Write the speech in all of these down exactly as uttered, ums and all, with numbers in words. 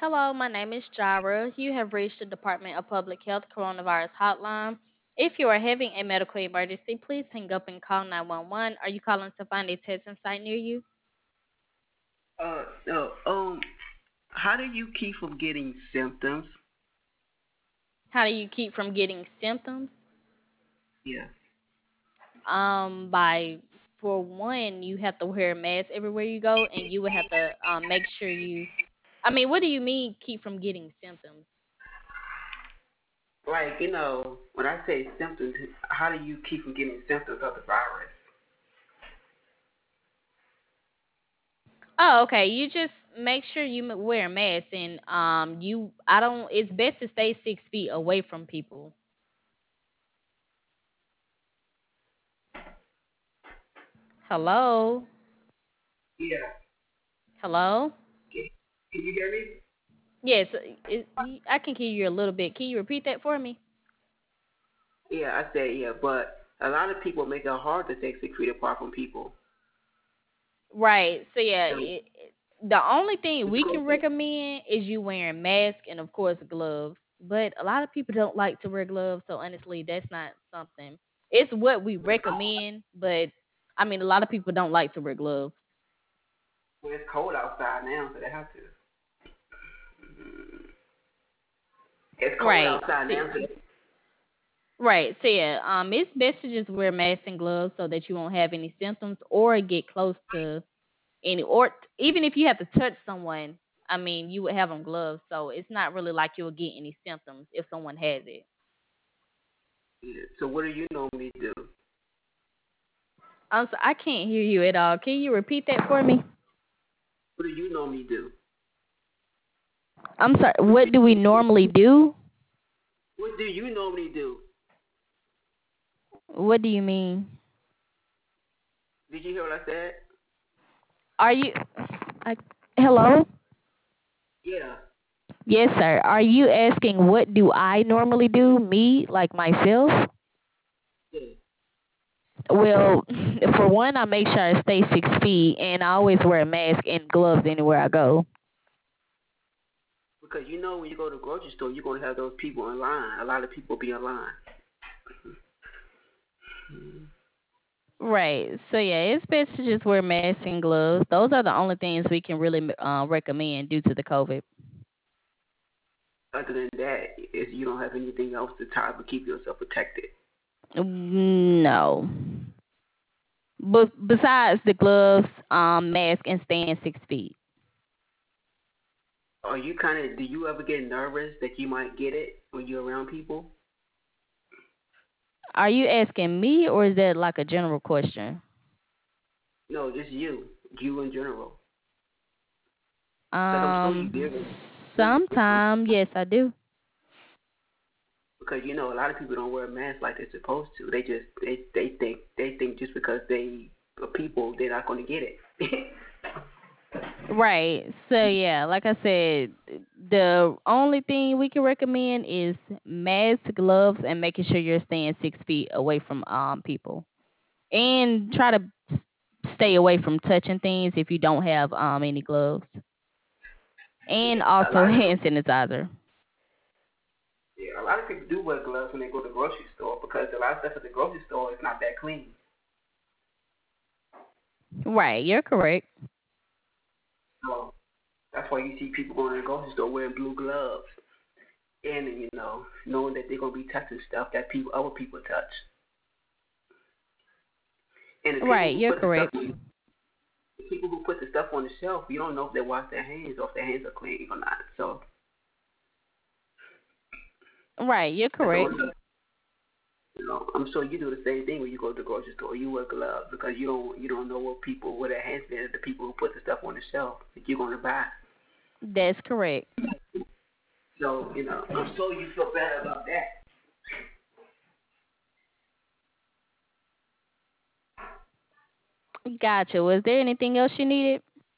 Hello, my name is Jara. You have reached the Department of Public Health Coronavirus Hotline. If you are having a medical emergency, please hang up and call nine one one. Are you calling to find a testing site near you? Uh, no. Um, how do you keep from getting symptoms? How do you keep from getting symptoms? Yeah. Um, by for one, you have to wear a mask everywhere you go, and you would have to um, make sure you. I mean, what do you mean keep from getting symptoms? Like you know, when I say symptoms, how do you keep from getting symptoms of the virus? Oh, okay. You just make sure you m- wear a mask, and um, you. I don't. It's best to stay six feet away from people. Hello, Yeah. hello. Can, can you hear me? Yes, it, I can hear you a little bit. Can you repeat that for me? Yeah, I said yeah, but a lot of people make it hard to stay six feet apart from people. Right. So yeah, So it, it- the only thing when we you go can to, recommend is you wearing mask and of course gloves. But a lot of people don't like to wear gloves, so honestly, that's not something. It's what we recommend, but I mean, a lot of people don't like to wear gloves. well, it's cold outside now, so they have to. It's cold Right. outside So now, so right. So yeah, um, it's best to just wear masks and gloves so that you won't have any symptoms or get close to any, or t- even if you have to touch someone, I mean, you would have on gloves, so it's not really like you'll get any symptoms if someone has it. yeah. So what do you normally do? I'm so I can't hear you at all. Can you repeat that for me? What do you normally do? I'm sorry. What do What do we normally do? What do you normally do? What do you mean? Did you hear what I said? Are you? I, hello. Yeah. Yes, sir. Are you asking what do I normally do? Me, like myself? Yeah. Well, for one, I make sure I stay six feet, and I always wear a mask and gloves anywhere I go. Because you know when you go to the grocery store, you're gonna have those people in line. A lot of people be in line. Right. So yeah, it's best to just wear masks and gloves. Those are the only things we can really uh, recommend due to the COVID. Other than that, is you don't have anything else to try to keep yourself protected. No. But besides the gloves, um, mask, and staying six feet. Are you kind of? Do you ever get nervous that you might get it when you're around people? Are you asking me, or is that like a general question? No, just you, you in general. Because I'm sure you Um, do. sometime, yes, I do. Because you know a lot of people don't wear masks like they're supposed to. They just they they think they think just because they are people they're not going to get it. Right. So yeah, like I said, the only thing we can recommend is masks, gloves, and making sure you're staying six feet away from um people. And try to s- stay away from touching things if you don't have um any gloves. And Yeah, a also lot of hand sanitizer. yeah, a lot of people do wear gloves when they go to the grocery store because a lot of stuff at the grocery store is not that clean. Right, you're correct. So that's why you see people going to the grocery store wearing blue gloves and you know knowing that they're gonna be touching stuff that people other people touch. And the people Right, who you're put the stuff correct. on the people who put the stuff on the shelf, you don't know if they wash their hands or if their hands are clean or not. So Right, you're that's all. correct. You know, I'm sure you do the same thing when you go to the grocery store. You wear gloves because you don't you don't know what people what their hands been. The people who put the stuff on the shelf that you're gonna buy. That's correct. So you know, I'm sure you feel better about that. Gotcha. Was there anything else you needed?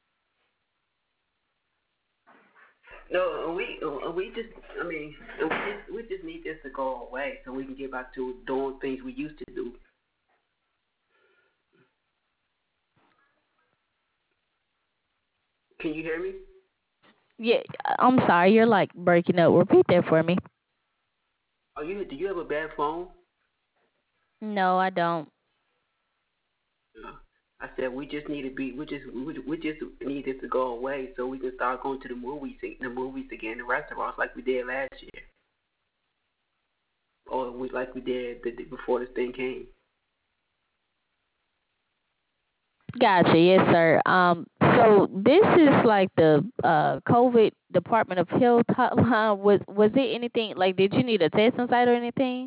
No, we we just I mean we just we just need this to go away so we can get back to doing things we used to do. Can you hear me? Yeah, I'm sorry, you're like breaking up. Repeat that for me. Are you? Do you have a bad phone? No, I don't. Yeah. I said we just need to be. We just we, we just need this to go away so we can start going to the movies, the movies again, the restaurants like we did last year, or we like we did the, the, before this thing came. Gotcha. Yes, sir. Um, so this is like the uh COVID Department of Health hotline. Was was it anything like? Did you need a testing site or anything?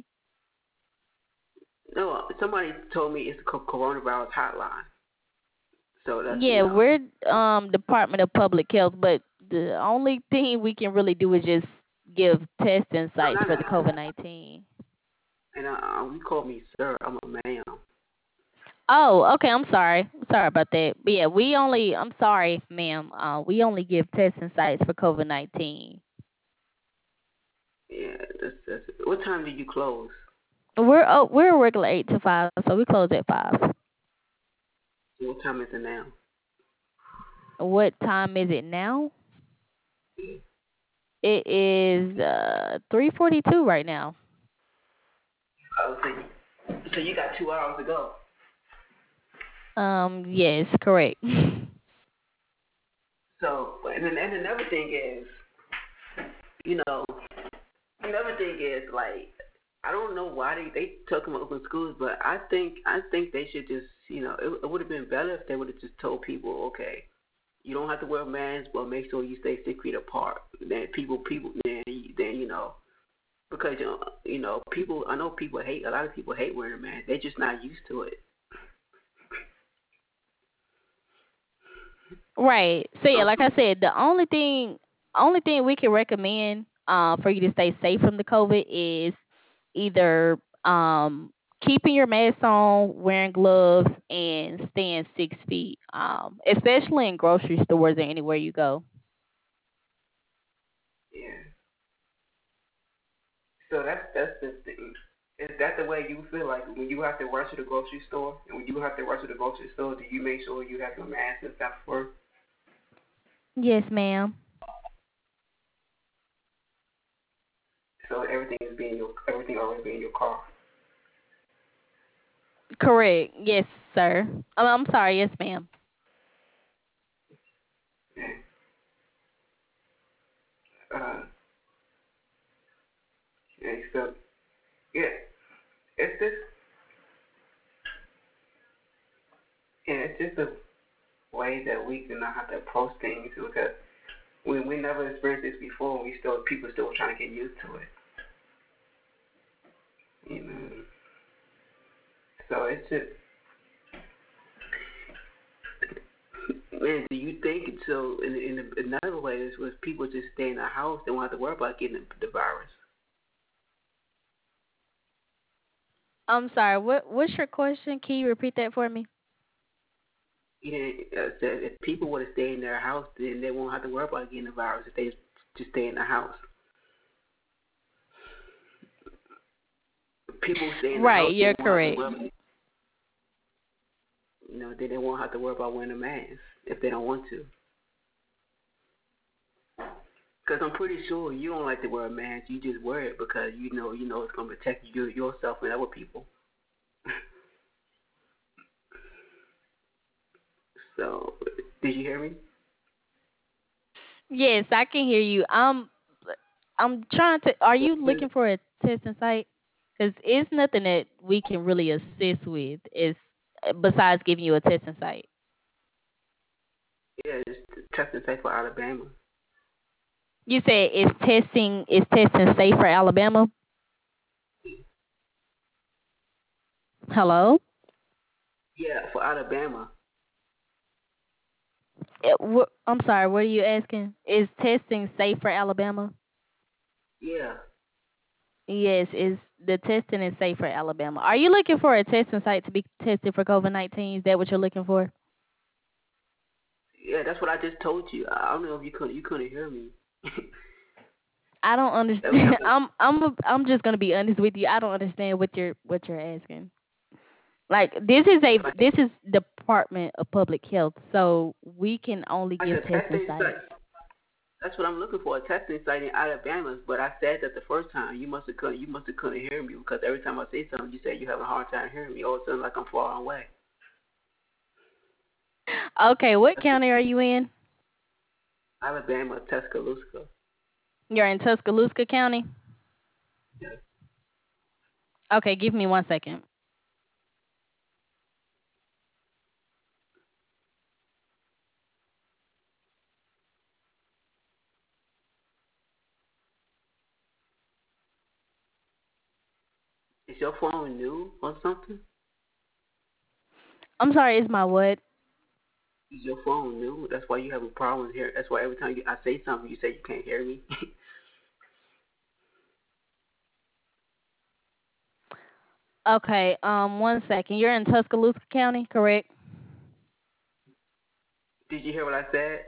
No, somebody told me it's the coronavirus hotline. So that's you Yeah, know, we're um Department of Public Health, but the only thing we can really do is just give testing no, sites not for the that. COVID nineteen. And uh, uh, you call me sir. I'm a ma'am. Oh, okay. I'm sorry. Sorry about that. But yeah, we only. I'm sorry, ma'am. Uh, we only give testing sites for COVID nineteen. Yeah, that's that's. What time do you close? We're oh, we're a regular eight to five, so we close at five. What time is it now? What time is it now? It is uh three forty two right now. Oh, so you, so you got two hours to go. Um, yes, correct. So, and then and another thing is, you know, another thing is like, I don't know why they they talking about open schools, but I think I think they should just, you know, it, it would have been better if they would have just told people, okay, you don't have to wear masks, but make sure you stay six feet apart. Then people, people, then then you know, because you know, you know, people. I know people hate. A lot of people hate wearing masks. They're just not used to it. Right. So yeah, Some like I said, the only thing only thing we can recommend uh for you to stay safe from the COVID is either um keeping your mask on, wearing gloves, and staying six feet. Um, especially in grocery stores or anywhere you go. yeah. So that's that's the thing. Is that the way you feel like when you have to rush to the grocery store, and when you have to rush to the grocery store, do you make sure you have your mask and stuff for? Yes, ma'am. So everything is being your everything already be in your car. Correct. Yes, sir. Um, I'm sorry. Yes, ma'am. Yeah. Uh, yeah. So yeah, it's just yeah, it's just a way that we do not have to approach things because we we never experienced this before. We still people still trying to get used to it. You know. So it's just man, do you think so? In in another way, is was people just stay in the house, they won't have to worry about getting the, the virus. I'm sorry. What What's your question? Can you repeat that for me? Yeah, uh, that if people were to stay in their house, then they won't have to worry about getting the virus if they just stay in the house. If people stay in the Right. house, they You're won't have to correct. worry. You know, then they won't have to worry about wearing a mask if they don't want to. Because I'm pretty sure you don't like to wear a mask. You just wear it because you know you know it's gonna protect you yourself and other people. So, did you hear me? Yes, I can hear you. Um, I'm trying to. Are you looking for a testing site? Because it's nothing that we can really assist with. Is besides giving you a testing site. Yeah, it's testing safe for Alabama. You said is testing is testing safe for Alabama. Hello. Yeah, for Alabama. Eh, wh- I'm sorry. What are you asking? Is testing safe for Alabama? Yeah, Yes. Is the testing is safe for Alabama? Are you looking for a testing site to be tested for COVID nineteen? Is that what you're looking for? yeah, that's what I just told you. I don't know if you couldn't you couldn't hear me. I don't That was understand. something I'm I'm a, I'm just gonna be honest with you. I don't understand what you're what you're asking. Like this is a like this is Department of Public Health, so we can only like give a testing testing sites. site. That's what I'm looking for. A testing site in Alabama. But I said that the first time. You must have couldn't. You must have couldn't hear me because every time I say something, you say you have a hard time hearing me. All of a sudden, like I'm far away. Okay, what That's county are you in? Alabama, Tuscaloosa. You're in Tuscaloosa County? Yeah. Okay, give me one second. Is your phone new or something? I'm sorry, is my what? Is your phone new? That's why you have a problem here. That's why every time you, I say something, you say you can't hear me. Okay, um, one second. You're in Tuscaloosa County, correct? Did you hear what I said?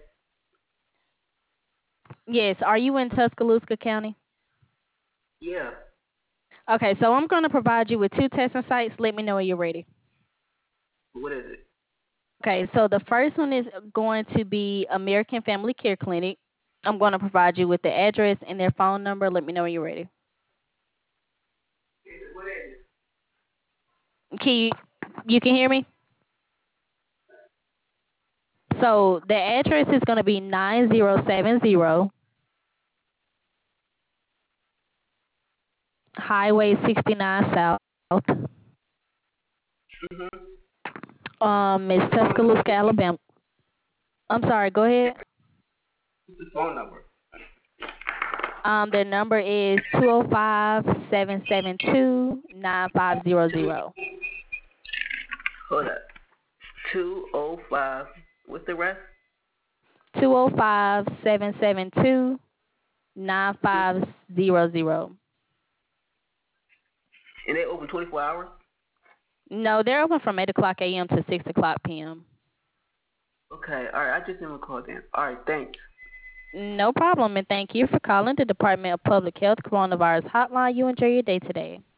Yes. Are you in Tuscaloosa County? Yeah. Okay, so I'm going to provide you with two testing sites. Let me know when you're ready. What is it? Okay, so the first one is going to be American Family Care Clinic. I'm going to provide you with the address and their phone number. Let me know when you're ready. What is it? Can you, you can hear me? So the address is going to be nine zero seven zero Highway sixty-nine South. Mhm. Um, it's Phone number. Tuscaloosa, Alabama. I'm sorry. Go ahead. What's the phone number? Um, the number is two zero five seven seven two nine five zero Two. zero. Hold up. Two oh five. What's the rest? Two zero five seven seven two nine five zero zero. And they open twenty-four hours. No, they're open from eight o'clock a m to six o'clock p m. Okay. All right. I just never called in. All right. Thanks. No problem, and thank you for calling the Department of Public Health Coronavirus Hotline. You enjoy your day today.